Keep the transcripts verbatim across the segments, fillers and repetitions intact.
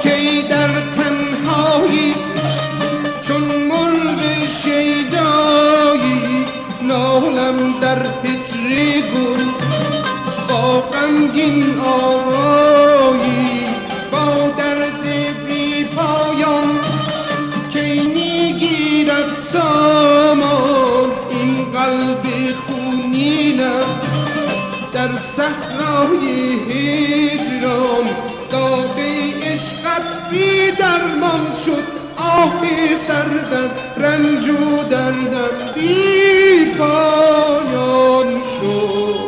کی در تنهایی چون مرغ شیدایی نالم در هجر گل با غمگین آوایی با درد بی پایان کی میگیرد سامان این قلب خونینم در صحرای هجران داغ عشقت بی درمان شد آه سردم رنج و دردم بی پایان شد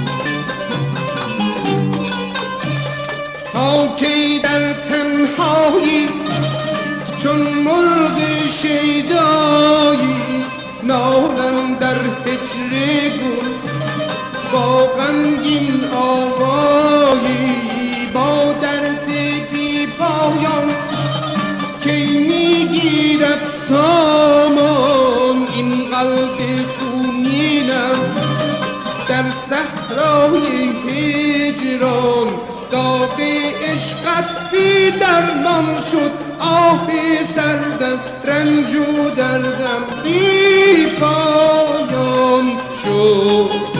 تا کی در تنهایی چون مرغ شیدایی نالم در هجر گل با غمگین آوایی با درد بی پایان کی میگیرد سامان این قلب خونینم در صحرای هجران داغ عشقت بی درمان شد آه سردم رنج و دردم بی پایان شد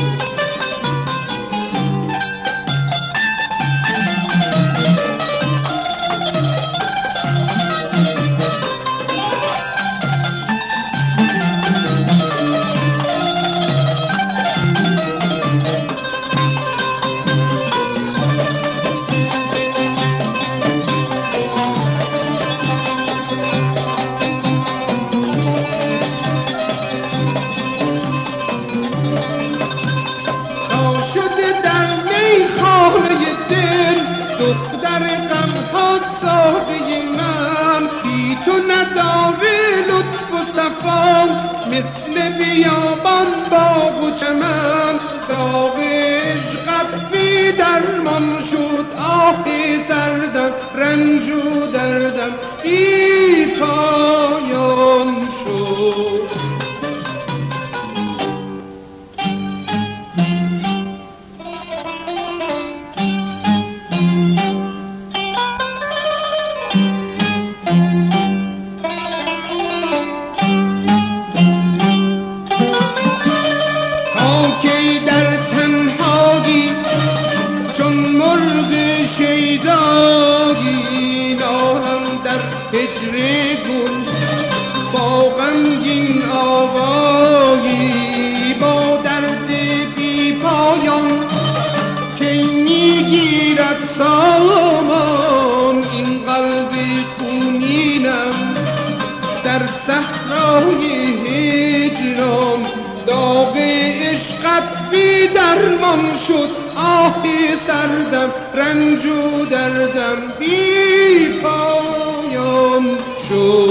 مثل بیابان باغ و چمن داغ عشقت بی درمان شد آه سردم رنج و دردم بی پایان شد کی در تنهایی چون مرغ شیدایی نالم در هجر گل با غمگین آوایی با درد بی پایان کی میگیرد سامان این قلب خونینم در صحرای هجران داغ عشقت بی درمان شد آه سردم رنج و دردم بی پایان شد